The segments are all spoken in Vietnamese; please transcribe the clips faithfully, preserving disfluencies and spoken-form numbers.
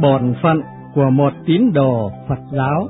bổn phận của một tín đồ Phật giáo.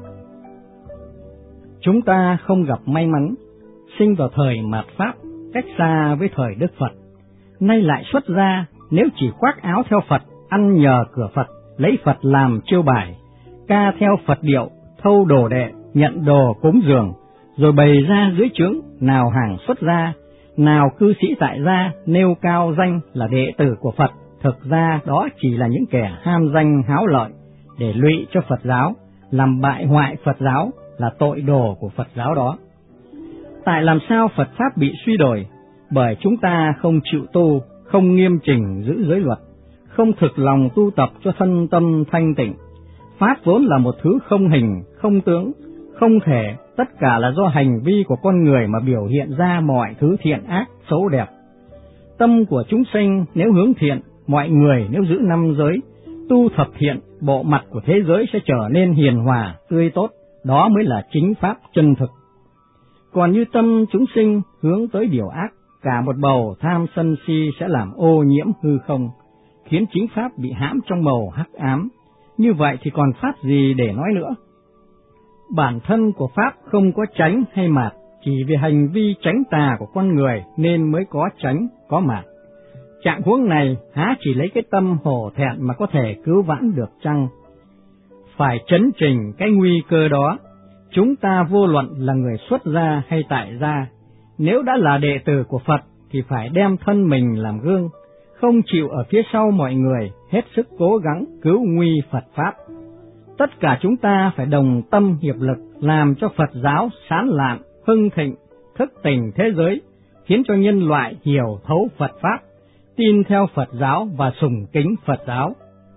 Chúng ta không gặp may mắn sinh vào thời mạt Pháp, cách xa với thời Đức Phật, nay lại xuất gia. Nếu chỉ khoác áo theo Phật, ăn nhờ cửa Phật, lấy Phật làm chiêu bài, ca theo Phật điệu, thâu đồ đệ, nhận đồ cúng dường, rồi bày ra dưới trướng, nào hàng xuất gia, nào cư sĩ tại gia, nêu cao danh là đệ tử của Phật, thực ra đó chỉ là những kẻ ham danh háo lợi, để lụy cho Phật giáo, làm bại hoại Phật giáo, là tội đồ của Phật giáo đó. Tại làm sao Phật Pháp bị suy đồi? Bởi chúng ta không chịu tu, không nghiêm chỉnh giữ giới luật, không thực lòng tu tập cho thân tâm thanh tịnh. Pháp vốn là một thứ không hình, không tướng, không thể, tất cả là do hành vi của con người mà biểu hiện ra mọi thứ thiện ác, xấu đẹp. Tâm của chúng sinh nếu hướng thiện, mọi người nếu giữ năm giới, tu thập thiện, bộ mặt của thế giới sẽ trở nên hiền hòa, tươi tốt, đó mới là chính Pháp chân thực. Còn như tâm chúng sinh hướng tới điều ác, cả một bầu tham sân si sẽ làm ô nhiễm hư không, khiến chính Pháp bị hãm trong màu hắc ám. Như vậy thì còn Pháp gì để nói nữa? Bản thân của Pháp không có chánh hay mạt, chỉ vì hành vi chánh tà của con người nên mới có chánh, có mạt. Trạng huống này há chỉ lấy cái tâm hổ thẹn mà có thể cứu vãn được chăng? Phải chấn chỉnh cái nguy cơ đó. Chúng ta vô luận là người xuất gia hay tại gia, nếu đã là đệ tử của Phật thì phải đem thân mình làm gương, không chịu ở phía sau mọi người, hết sức cố gắng cứu nguy Phật Pháp. Tất cả chúng ta phải đồng tâm hiệp lực, làm cho Phật giáo sáng lạn, hưng thịnh, thức tỉnh thế giới, khiến cho nhân loại hiểu thấu Phật Pháp, tin theo Phật giáo và sùng kính Phật giáo.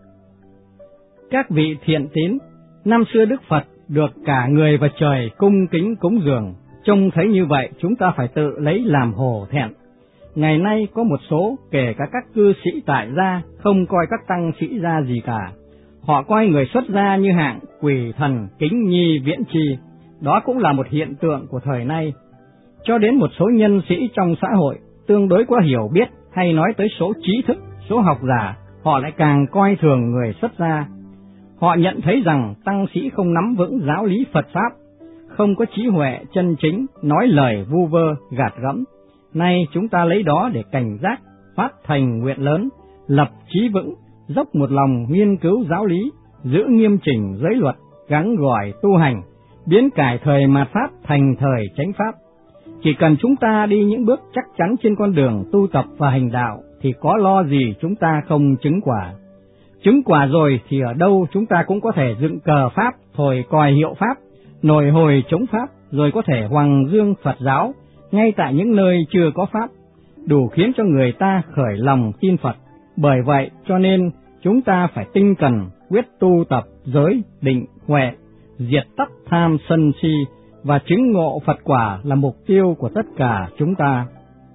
Các vị thiện tín, năm xưa Đức Phật được cả người và trời cung kính cúng dường, trông thấy như vậy chúng ta phải tự lấy làm hổ thẹn. Ngày nay có một số, kể cả các cư sĩ tại gia, không coi các tăng sĩ ra gì cả. Họ coi người xuất gia như hạng quỷ thần kính nhi viễn chi, đó cũng là một hiện tượng của thời nay. Cho đến một số nhân sĩ trong xã hội tương đối có hiểu biết hay nói tới số trí thức, số học giả, họ lại càng coi thường người xuất gia. Họ nhận thấy rằng tăng sĩ không nắm vững giáo lý Phật Pháp, không có trí huệ chân chính, nói lời vu vơ, gạt gẫm. Nay chúng ta lấy đó để cảnh giác, phát thành nguyện lớn, lập chí vững, dốc một lòng nghiên cứu giáo lý, giữ nghiêm chỉnh giới luật, gắng gỏi tu hành, biến cải thời mạt Pháp thành thời chánh Pháp. Chỉ cần chúng ta đi những bước chắc chắn trên con đường tu tập và hành đạo, thì có lo gì chúng ta không chứng quả. Chứng quả rồi thì ở đâu chúng ta cũng có thể dựng cờ Pháp, thổi còi hiệu Pháp, nổi hồi chống Pháp, rồi có thể hoằng dương Phật giáo, ngay tại những nơi chưa có Pháp, đủ khiến cho người ta khởi lòng tin Phật. Bởi vậy cho nên chúng ta phải tinh cần, quyết tu tập giới, định, huệ, diệt tắt tham sân si, và chứng ngộ Phật quả là mục tiêu của tất cả chúng ta.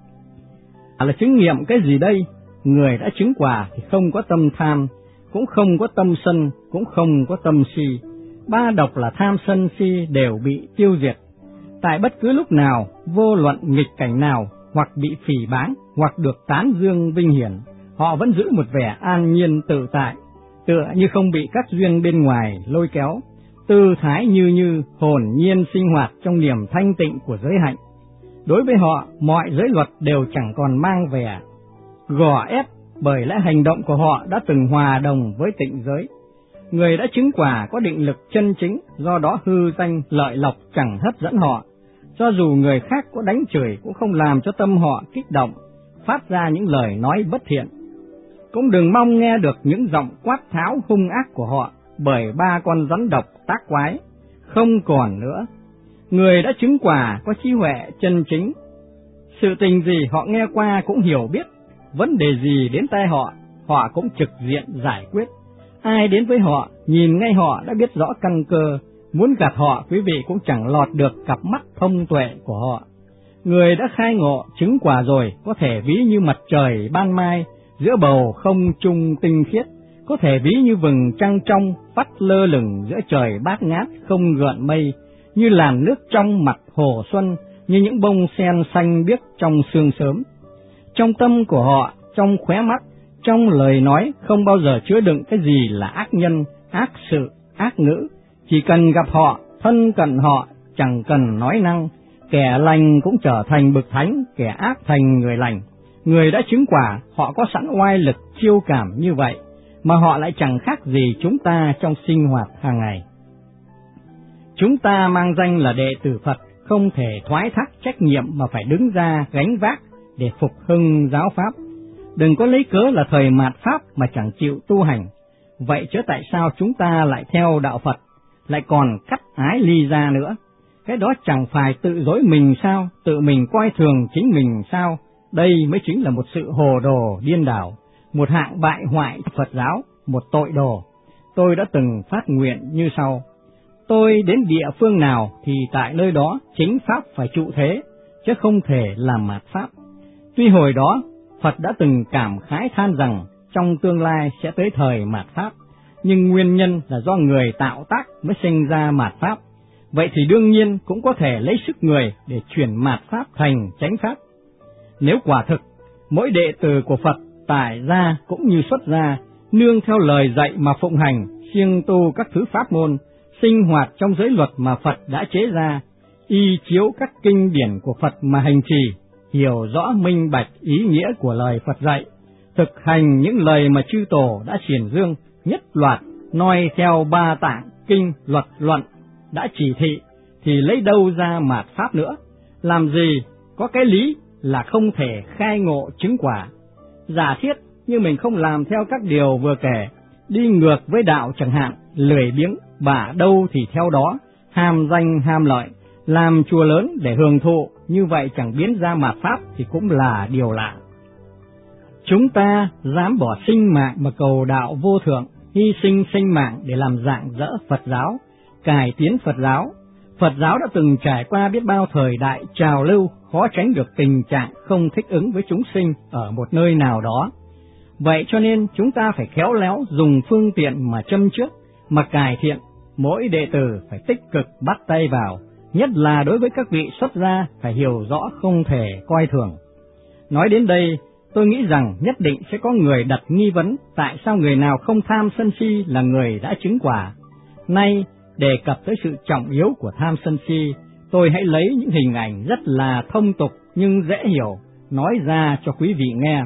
Là chứng nghiệm cái gì đây? Người đã chứng quả thì không có tâm tham, cũng không có tâm sân, cũng không có tâm si. Ba độc là tham sân si đều bị tiêu diệt. Tại bất cứ lúc nào, vô luận nghịch cảnh nào, hoặc bị phỉ báng, hoặc được tán dương vinh hiển, họ vẫn giữ một vẻ an nhiên tự tại, tựa như không bị các duyên bên ngoài lôi kéo, tư thái như như hồn nhiên sinh hoạt trong niềm thanh tịnh của giới hạnh. Đối với họ, mọi giới luật đều chẳng còn mang vẻ gò ép, bởi lẽ hành động của họ đã từng hòa đồng với tịnh giới. Người đã chứng quả có định lực chân chính, do đó hư danh lợi lộc chẳng hấp dẫn họ. Cho dù người khác có đánh chửi cũng không làm cho tâm họ kích động, phát ra những lời nói bất thiện. Cũng đừng mong nghe được những giọng quát tháo hung ác của họ, bởi ba con rắn độc tác quái không còn nữa. Người đã chứng quả có trí huệ chân chính, sự tình gì họ nghe qua cũng hiểu biết, vấn đề gì đến tai họ, họ cũng trực diện giải quyết. Ai đến với họ, nhìn ngay họ đã biết rõ căn cơ, muốn gạt họ quý vị cũng chẳng lọt được cặp mắt thông tuệ của họ. Người đã khai ngộ chứng quả rồi có thể ví như mặt trời ban mai giữa bầu không trung tinh khiết, có thể ví như vầng trăng trong vắt lơ lửng giữa trời bát ngát không gợn mây, như làn nước trong mặt hồ xuân, như những bông sen xanh biếc trong sương sớm. Trong tâm của họ, trong khóe mắt, Trong lời nói không bao giờ chứa đựng cái gì là ác nhân, ác sự, ác ngữ, chỉ cần gặp họ, thân cận họ, chẳng cần nói năng, kẻ lành cũng trở thành bậc thánh, kẻ ác thành người lành. Người đã chứng quả, họ có sẵn oai lực chiêu cảm như vậy, mà họ lại chẳng khác gì chúng ta trong sinh hoạt hàng ngày. Chúng ta mang danh là đệ tử Phật, không thể thoái thác trách nhiệm mà phải đứng ra gánh vác để phục hưng giáo pháp. Đừng có lấy cớ là thời mạt pháp mà chẳng chịu tu hành. Vậy chớ tại sao chúng ta lại theo đạo Phật, lại còn cắt ái ly ra nữa? Cái đó chẳng phải tự dối mình sao, tự mình coi thường chính mình sao? Đây mới chính là một sự hồ đồ điên đảo, một hạng bại hoại Phật giáo, một tội đồ. Tôi đã từng phát nguyện như sau: tôi đến địa phương nào thì tại nơi đó chính pháp phải trụ thế, chứ không thể làm mạt pháp. Tuy hồi đó Phật đã từng cảm khái than rằng trong tương lai sẽ tới thời mạt pháp, nhưng nguyên nhân là do người tạo tác mới sinh ra mạt pháp. Vậy thì đương nhiên cũng có thể lấy sức người để chuyển mạt pháp thành chánh pháp. Nếu quả thực mỗi đệ tử của Phật tại gia cũng như xuất gia, nương theo lời dạy mà phụng hành, siêng tu các thứ pháp môn, sinh hoạt trong giới luật mà Phật đã chế ra, y chiếu các kinh điển của Phật mà hành trì, hiểu rõ minh bạch ý nghĩa của lời Phật dạy, thực hành những lời mà chư tổ đã xiển dương, nhất loạt noi theo ba tạng kinh luật luận đã chỉ thị, thì lấy đâu ra mạt pháp nữa? Làm gì có cái lý là không thể khai ngộ chứng quả. Giả thiết như mình không làm theo các điều vừa kể, đi ngược với đạo chẳng hạn, lười biếng, bả đâu thì theo đó, ham danh ham lợi, làm chùa lớn để hưởng thụ, như vậy chẳng biến ra mạt pháp thì cũng là điều lạ. Chúng ta dám bỏ sinh mạng mà cầu đạo vô thượng, hy sinh sinh mạng để làm rạng rỡ Phật giáo, cải tiến Phật giáo. Phật giáo đã từng trải qua biết bao thời đại trào lưu, khó tránh được tình trạng không thích ứng với chúng sinh ở một nơi nào đó. Vậy cho nên chúng ta phải khéo léo dùng phương tiện mà châm trước, mà cải thiện. Mỗi đệ tử phải tích cực bắt tay vào, nhất là đối với các vị xuất gia phải hiểu rõ không thể coi thường. Nói đến đây, tôi nghĩ rằng nhất định sẽ có người đặt nghi vấn tại sao người nào không tham sân si là người đã chứng quả. Nay, đề cập tới sự trọng yếu của tham sân si, tôi hãy lấy những hình ảnh rất là thông tục nhưng dễ hiểu, nói ra cho quý vị nghe.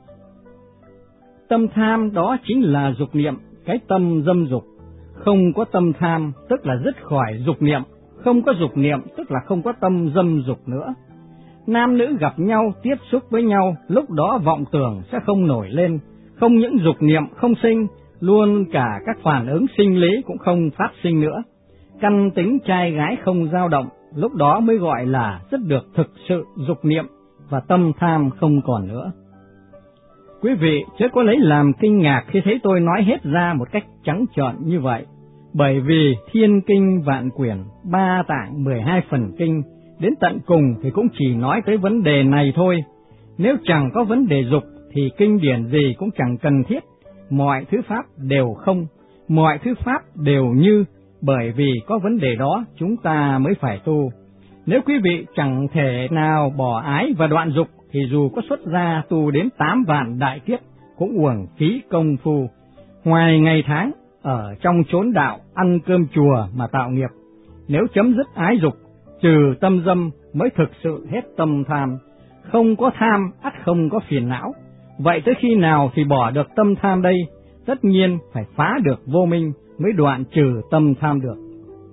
Tâm tham đó chính là dục niệm, cái tâm dâm dục. Không có tâm tham tức là dứt khỏi dục niệm, không có dục niệm tức là không có tâm dâm dục nữa. Nam nữ gặp nhau, tiếp xúc với nhau, lúc đó vọng tưởng sẽ không nổi lên, không những dục niệm không sinh, luôn cả các phản ứng sinh lý cũng không phát sinh nữa. Căn tính trai gái không dao động, lúc đó mới gọi là rất được thực sự dục niệm và tâm tham không còn nữa. Quý vị chớ có lấy làm kinh ngạc khi thấy tôi nói hết ra một cách trắng trợn như vậy, bởi vì thiên kinh vạn quyển, ba tạng mười hai phần kinh, đến tận cùng thì cũng chỉ nói tới vấn đề này thôi. Nếu chẳng có vấn đề dục thì kinh điển gì cũng chẳng cần thiết, mọi thứ pháp đều không, mọi thứ pháp đều như, bởi vì có vấn đề đó chúng ta mới phải tu. Nếu quý vị chẳng thể nào bỏ ái và đoạn dục thì dù có xuất gia tu đến tám vạn đại kiếp cũng uổng phí công phu. Ngoài ngày tháng ở trong chốn đạo ăn cơm chùa mà tạo nghiệp, nếu chấm dứt ái dục, trừ tâm dâm mới thực sự hết tâm tham. Không có tham ắt không có phiền não. Vậy tới khi nào thì bỏ được tâm tham đây? Tất nhiên phải phá được vô minh mới đoạn trừ tâm tham được.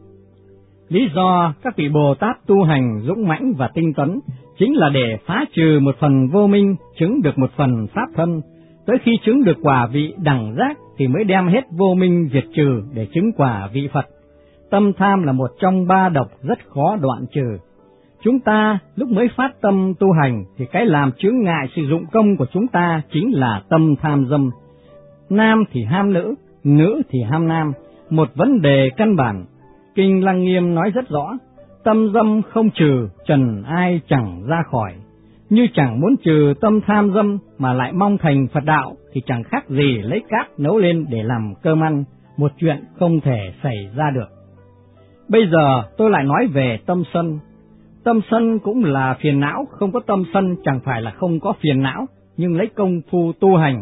Lý do các vị Bồ Tát tu hành dũng mãnh và tinh tấn chính là để phá trừ một phần vô minh, chứng được một phần pháp thân. Tới khi chứng được quả vị đẳng giác thì mới đem hết vô minh diệt trừ để chứng quả vị Phật. Tâm tham là một trong ba độc rất khó đoạn trừ. Chúng ta lúc mới phát tâm tu hành thì cái làm chướng ngại sự dụng công của chúng ta chính là tâm tham dâm. Nam thì ham nữ, nữ thì ham nam, một vấn đề căn bản. Kinh Lăng Nghiêm nói rất rõ, tâm dâm không trừ, trần ai chẳng ra khỏi. Như chẳng muốn trừ tâm tham dâm mà lại mong thành Phật đạo thì chẳng khác gì lấy cát nấu lên để làm cơm ăn, một chuyện không thể xảy ra được. Bây giờ tôi lại nói về tâm sân. Tâm sân cũng là phiền não, không có tâm sân chẳng phải là không có phiền não, nhưng lấy công phu tu hành,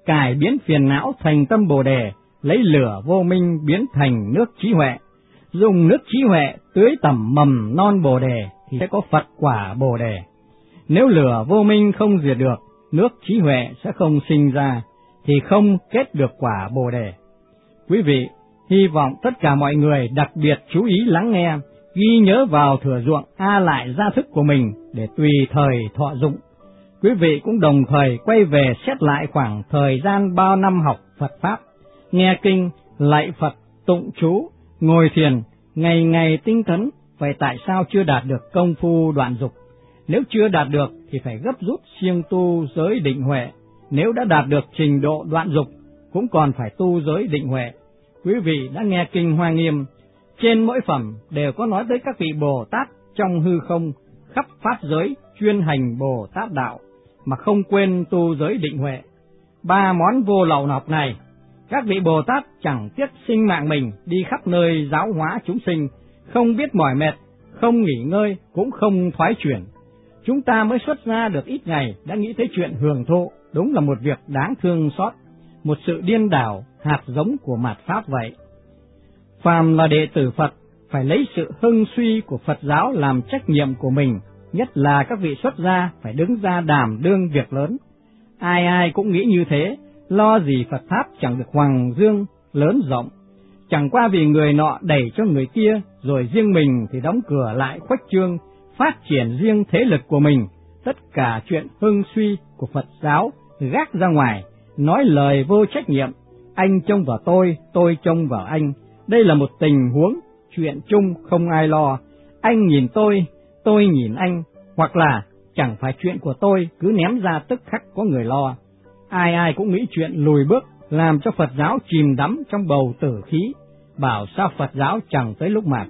cải biến phiền não thành tâm Bồ Đề, lấy lửa vô minh biến thành nước trí huệ. Dùng nước trí huệ tưới tẩm mầm non Bồ Đề thì sẽ có Phật quả Bồ Đề. Nếu lửa vô minh không diệt được, nước trí huệ sẽ không sinh ra, thì không kết được quả Bồ Đề. Quý vị, hy vọng tất cả mọi người đặc biệt chú ý lắng nghe, ghi nhớ vào thửa ruộng A lại gia thức của mình để tùy thời thọ dụng. Quý vị cũng đồng thời quay về xét lại khoảng thời gian bao năm học Phật Pháp, nghe kinh, lạy Phật, tụng chú, ngồi thiền, ngày ngày tinh tấn. Vậy tại sao chưa đạt được công phu đoạn dục? Nếu chưa đạt được thì phải gấp rút siêng tu giới định huệ. Nếu đã đạt được trình độ đoạn dục, cũng còn phải tu giới định huệ. Quý vị đã nghe kinh Hoa Nghiêm, trên mỗi phẩm đều có nói tới các vị Bồ Tát trong hư không, khắp pháp giới chuyên hành Bồ Tát đạo, mà không quên tu giới định huệ. Ba món vô lậu học này, các vị Bồ Tát chẳng tiếc sinh mạng mình đi khắp nơi giáo hóa chúng sinh, không biết mỏi mệt, không nghỉ ngơi, cũng không thoái chuyển. Chúng ta mới xuất ra được ít ngày đã nghĩ tới chuyện hưởng thụ, đúng là một việc đáng thương xót, một sự điên đảo, hạt giống của mạt Pháp vậy. Phàm là đệ tử Phật, phải lấy sự hưng suy của Phật giáo làm trách nhiệm của mình, nhất là các vị xuất gia phải đứng ra đảm đương việc lớn. Ai ai cũng nghĩ như thế, lo gì Phật Pháp chẳng được hoàng dương, lớn rộng. Chẳng qua vì người nọ đẩy cho người kia, rồi riêng mình thì đóng cửa lại khuếch trương, phát triển riêng thế lực của mình. Tất cả chuyện hưng suy của Phật giáo gác ra ngoài, nói lời vô trách nhiệm, anh trông vào tôi, tôi trông vào anh. Đây là một tình huống, chuyện chung không ai lo, anh nhìn tôi, tôi nhìn anh, hoặc là chẳng phải chuyện của tôi cứ ném ra tức khắc có người lo. Ai ai cũng nghĩ chuyện lùi bước, làm cho Phật giáo chìm đắm trong bầu tử khí, bảo sao Phật giáo chẳng tới lúc mạt.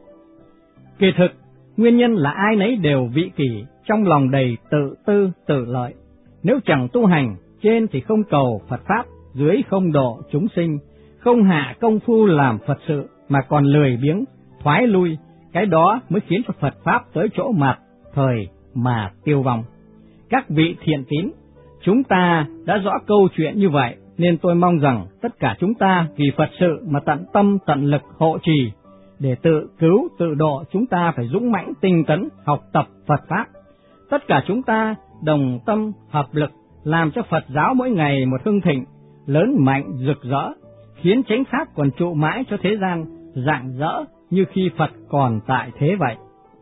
Kỳ thực, nguyên nhân là ai nấy đều vị kỷ, trong lòng đầy tự tư tự lợi. Nếu chẳng tu hành, trên thì không cầu Phật Pháp, dưới không độ chúng sinh, không hạ công phu làm Phật sự, mà còn lười biếng, thoái lui, cái đó mới khiến cho Phật Pháp tới chỗ mạt thời mà tiêu vong. Các vị thiện tín, chúng ta đã rõ câu chuyện như vậy, nên tôi mong rằng tất cả chúng ta vì Phật sự mà tận tâm tận lực hộ trì, để tự cứu tự độ chúng ta phải dũng mãnh tinh tấn học tập Phật Pháp. Tất cả chúng ta đồng tâm hợp lực làm cho Phật giáo mỗi ngày một hưng thịnh, lớn mạnh rực rỡ, khiến chánh pháp còn trụ mãi cho thế gian, rạng rỡ như khi Phật còn tại thế vậy.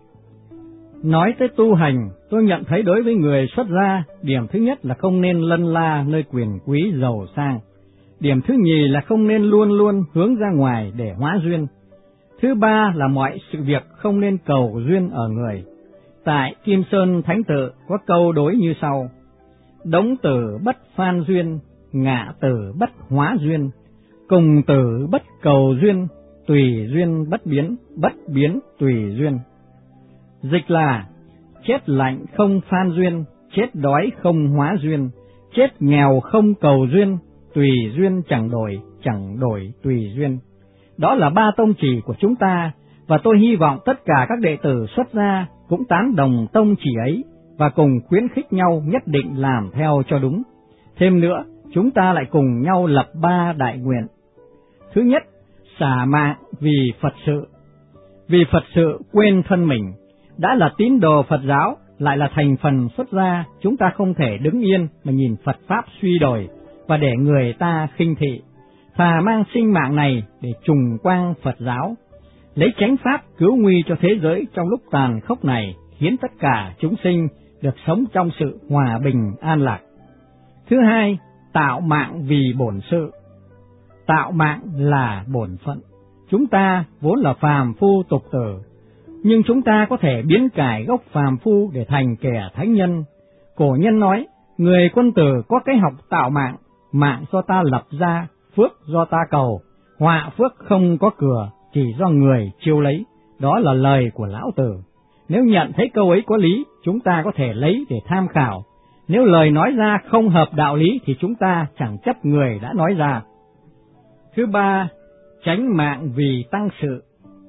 Nói tới tu hành, tôi nhận thấy đối với người xuất gia, điểm thứ nhất là không nên lân la nơi quyền quý giàu sang. Điểm thứ nhì là không nên luôn luôn hướng ra ngoài để hóa duyên. Thứ ba là mọi sự việc không nên cầu duyên ở người. Tại Kim Sơn Thánh Tự có câu đối như sau: đống tử bất phan duyên, ngạ tử bất hóa duyên, cùng tử bất cầu duyên, tùy duyên bất biến, bất biến tùy duyên. Dịch là: chết lạnh không phan duyên, chết đói không hóa duyên, chết nghèo không cầu duyên, tùy duyên chẳng đổi, chẳng đổi tùy duyên. Đó là ba tông chỉ của chúng ta, và tôi hy vọng tất cả các đệ tử xuất gia cũng tán đồng tông chỉ ấy, và cùng khuyến khích nhau nhất định làm theo cho đúng. Thêm nữa, chúng ta lại cùng nhau lập ba đại nguyện. Thứ nhất, xả mạng vì Phật sự. Vì Phật sự quên thân mình. Đã là tín đồ Phật giáo, lại là thành phần xuất gia, chúng ta không thể đứng yên mà nhìn Phật Pháp suy đồi và để người ta khinh thị. Thà mang sinh mạng này để trùng quang Phật giáo, lấy chánh pháp cứu nguy cho thế giới trong lúc tàn khốc này, khiến tất cả chúng sinh được sống trong sự hòa bình an lạc. Thứ hai, tạo mạng vì bổn sự. Tạo mạng là bổn phận. Chúng ta vốn là phàm phu tục tử, nhưng chúng ta có thể biến cải gốc phàm phu để thành kẻ thánh nhân. Cổ nhân nói, người quân tử có cái học tạo mạng, mạng do ta lập ra, phước do ta cầu, họa phước không có cửa, chỉ do người chiêu lấy. Đó là lời của Lão Tử. Nếu nhận thấy câu ấy có lý, chúng ta có thể lấy để tham khảo. Nếu lời nói ra không hợp đạo lý thì chúng ta chẳng chấp người đã nói ra. Thứ ba, tránh mạng vì tăng sự.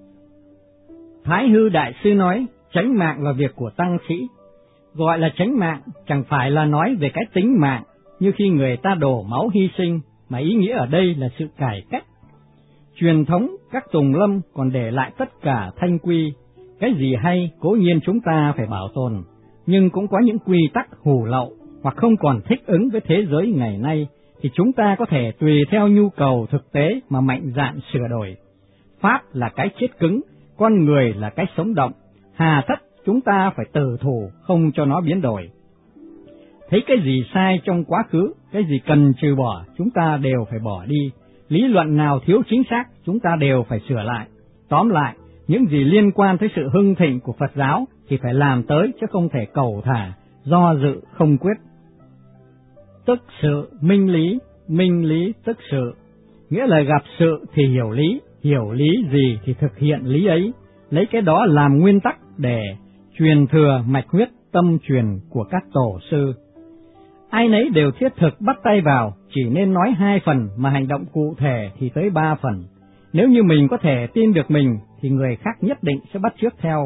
Thái Hư Đại Sư nói, tránh mạng là việc của tăng sĩ. Gọi là tránh mạng chẳng phải là nói về cái tính mạng, như khi người ta đổ máu hy sinh, mà ý nghĩa ở đây là sự cải cách. Truyền thống các tùng lâm còn để lại tất cả thanh quy, cái gì hay cố nhiên chúng ta phải bảo tồn, nhưng cũng có những quy tắc hủ lậu hoặc không còn thích ứng với thế giới ngày nay, thì chúng ta có thể tùy theo nhu cầu thực tế mà mạnh dạn sửa đổi. Pháp là cái chết cứng, con người là cái sống động, hà tất chúng ta phải từ thủ không cho nó biến đổi. Thấy cái gì sai trong quá khứ, cái gì cần trừ bỏ, chúng ta đều phải bỏ đi. Lý luận nào thiếu chính xác, chúng ta đều phải sửa lại. Tóm lại, những gì liên quan tới sự hưng thịnh của Phật giáo thì phải làm tới, chứ không thể cầu thả, do dự không quyết. Tức sự minh lý, minh lý tức sự. Nghĩa là gặp sự thì hiểu lý, hiểu lý gì thì thực hiện lý ấy, lấy cái đó làm nguyên tắc để truyền thừa mạch huyết tâm truyền của các tổ sư. Ai nấy đều thiết thực bắt tay vào, chỉ nên nói hai phần mà hành động cụ thể thì tới ba phần. Nếu như mình có thể tin được mình thì người khác nhất định sẽ bắt chước theo.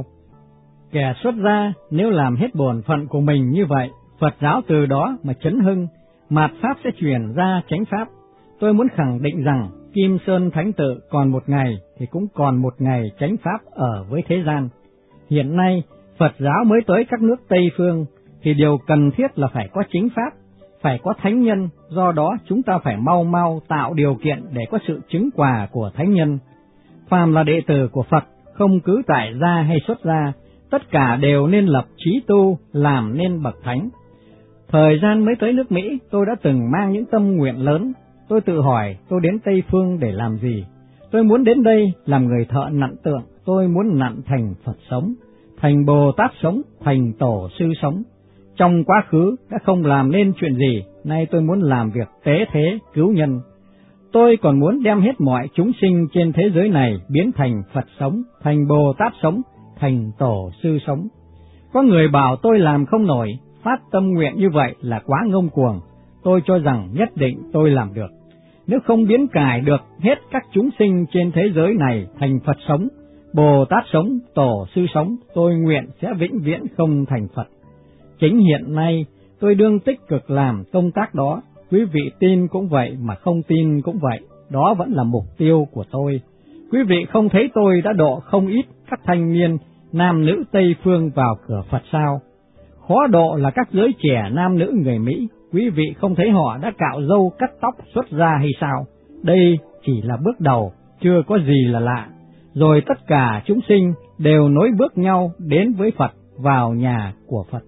Kẻ xuất gia nếu làm hết bổn phận của mình như vậy, Phật giáo từ đó mà chấn hưng, mạt pháp sẽ truyền ra chánh pháp. Tôi muốn khẳng định rằng Kim Sơn Thánh Tự còn một ngày thì cũng còn một ngày chánh pháp ở với thế gian. Hiện nay Phật giáo mới tới các nước Tây Phương thì điều cần thiết là phải có chính pháp, phải có thánh nhân, do đó chúng ta phải mau mau tạo điều kiện để có sự chứng quả của thánh nhân. Phàm là đệ tử của Phật, không cứ tại gia hay xuất gia, tất cả đều nên lập chí tu, làm nên bậc thánh. Thời gian mới tới nước Mỹ, tôi đã từng mang những tâm nguyện lớn. Tôi tự hỏi tôi đến Tây Phương để làm gì? Tôi muốn đến đây làm người thợ nặn tượng, tôi muốn nặn thành Phật sống, thành Bồ Tát sống, thành Tổ sư sống. Trong quá khứ đã không làm nên chuyện gì, nay tôi muốn làm việc tế thế cứu nhân. Tôi còn muốn đem hết mọi chúng sinh trên thế giới này biến thành Phật sống, thành Bồ Tát sống, thành Tổ sư sống. Có người bảo tôi làm không nổi, phát tâm nguyện như vậy là quá ngông cuồng. Tôi cho rằng nhất định tôi làm được. Nếu không biến cải được hết các chúng sinh trên thế giới này thành Phật sống, Bồ Tát sống, Tổ sư sống, tôi nguyện sẽ vĩnh viễn không thành Phật. Chính hiện nay tôi đương tích cực làm công tác đó, quý vị tin cũng vậy mà không tin cũng vậy, đó vẫn là mục tiêu của tôi. Quý vị không thấy tôi đã độ không ít các thanh niên nam nữ Tây Phương vào cửa Phật sao? Khó độ là các giới trẻ nam nữ người Mỹ, quý vị không thấy họ đã cạo râu cắt tóc xuất gia hay sao? Đây chỉ là bước đầu, chưa có gì là lạ. Rồi tất cả chúng sinh đều nối bước nhau đến với Phật, vào nhà của Phật.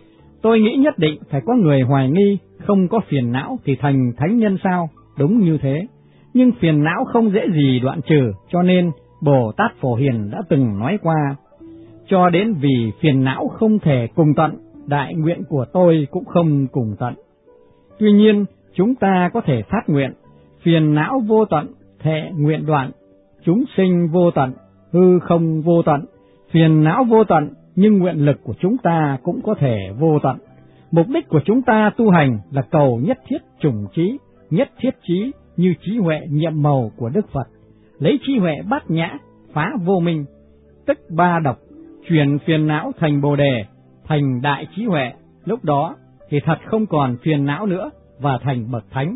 Tôi nghĩ nhất định phải có người hoài nghi, không có phiền não thì thành thánh nhân sao? Đúng như thế, nhưng phiền não không dễ gì đoạn trừ, cho nên Bồ Tát Phổ Hiền đã từng nói qua, cho đến vì phiền não không thể cùng tận, đại nguyện của tôi cũng không cùng tận. Tuy nhiên, chúng ta có thể phát nguyện, phiền não vô tận, thệ nguyện đoạn, chúng sinh vô tận, hư không vô tận, phiền não vô tận, nhưng nguyện lực của chúng ta cũng có thể vô tận. Mục đích của chúng ta tu hành là cầu nhất thiết chủng trí, nhất thiết trí như trí huệ nhiệm màu của Đức Phật, lấy trí huệ bát nhã, phá vô minh, tức ba độc, chuyển phiền não thành bồ đề, thành đại trí huệ, lúc đó thì thật không còn phiền não nữa và thành bậc thánh.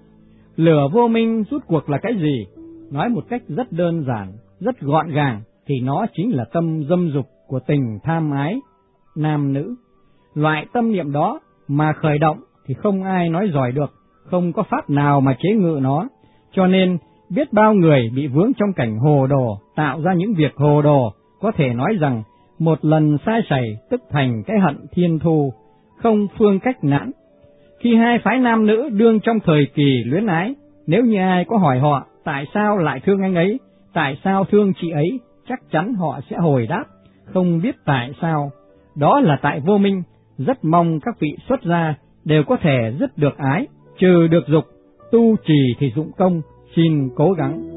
Lửa vô minh rút cuộc là cái gì? Nói một cách rất đơn giản, rất gọn gàng thì nó chính là tâm dâm dục của tình tham ái nam nữ. Loại tâm niệm đó mà khởi động thì không ai nói giỏi được, không có pháp nào mà chế ngự nó. Cho nên biết bao người bị vướng trong cảnh hồ đồ, tạo ra những việc hồ đồ, có thể nói rằng một lần sai sẩy tức thành cái hận thiên thu, không phương cách nãn. Khi hai phái nam nữ đương trong thời kỳ luyến ái, nếu như ai có hỏi họ tại sao lại thương anh ấy, tại sao thương chị ấy, chắc chắn họ sẽ hồi đáp, không biết tại sao. Đó là tại vô minh. Rất mong các vị xuất gia đều có thể dứt được ái, trừ được dục, tu trì thì dụng công, xin cố gắng.